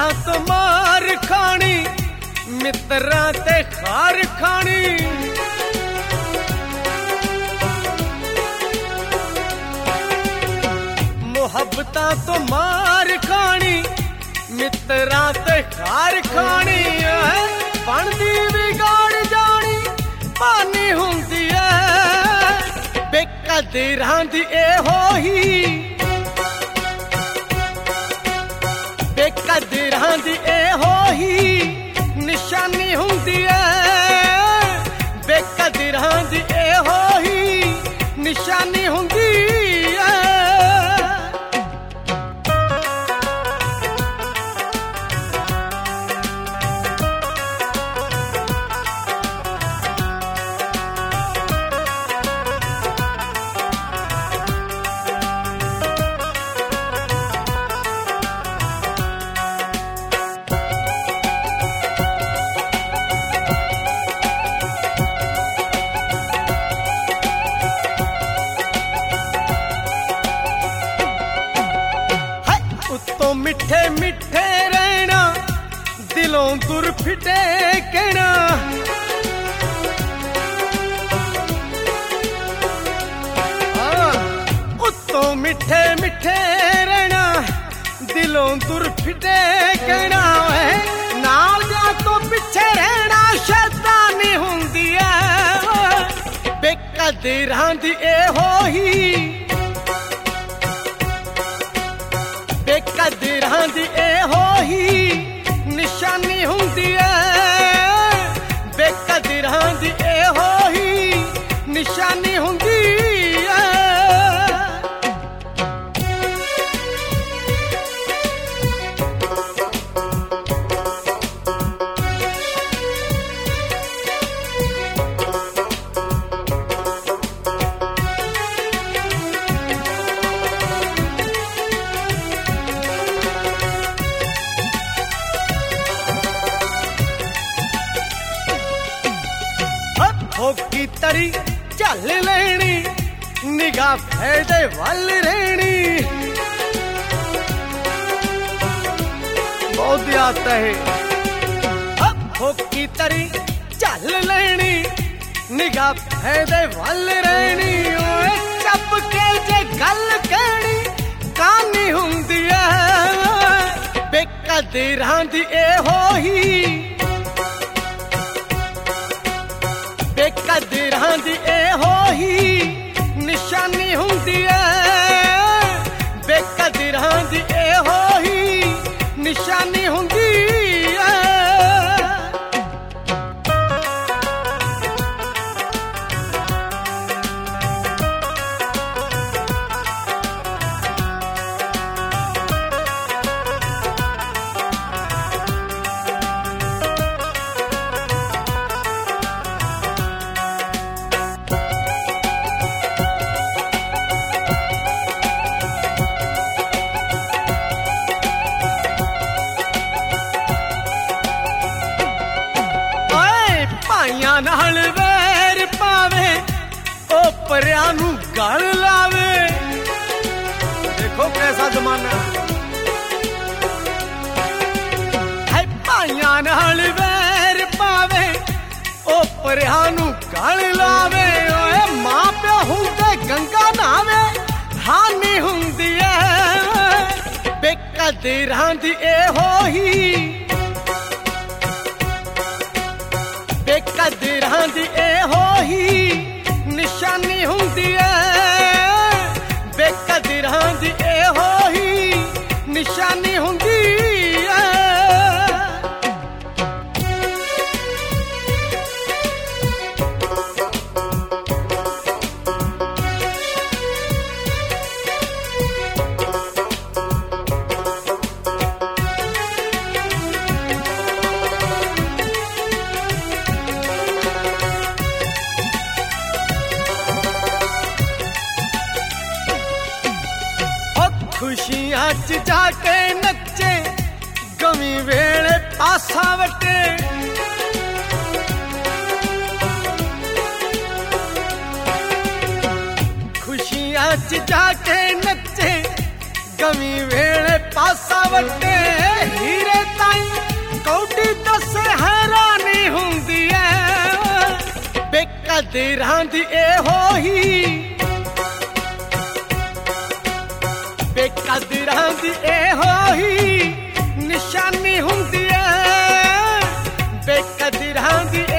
तो मार खानी मित्रां ते खार खानी मुहब्बतां तो मार खानी मित्रां ते खार खानी बनदी बिगाड़ जानी पानी हुंदी है बेकदरां दी एहो ही बेकदरां दी एहो ही निशानी हुंदी है बेकदरां दी एहो ही निशानी हुंदी है मिठे मिठे रहना दिलों दूर फिटे कहना उत्तों मिठे मिठे रहना दिलों दूर फिटे कहना नाल जा तो पिछे रहना शैतानी हुंदी है बेकदरां दी एहो ही बेकदरां दी एहो ही निशानी हुंदी है बेकदरां दी एहो ही निशानी हुंदी है होकी तरी चल लेनी निगाह फेदे वल रहनी बहुत आता है होकी तरी चल लेनी निगाह फेदे वल रहनी चप के जे गल कहनी कहानी हुंदी है बेकदरां दी एहो ही बेकदरां दी एहो ही निशानी हुंदी है बेकदरां दी एहो ही निशानी हुंदी है नाल वैर पावे ओ परियां नू गल लावे देखो कैसा जमाना है भाइयां नाल वैर पावे ओ परियां नू गल लावे ओए मां प्यो हुंदे गंगा नावे हानी हुंदी है बेकदरां दी एहो ही बेकदरां दी एहो ही निशानी हुंदी है बेकदरां दी एहो ही निशानी हुंदी है खुशियां च जाके नचे गमी वेले पासा वटे खुशियां च जाके नचे गमी वेले पासा वटे हीरे बेकदरां दी एहो ही बेकदरां दी एहो ही निशानी हुंदी है बेकदरां दी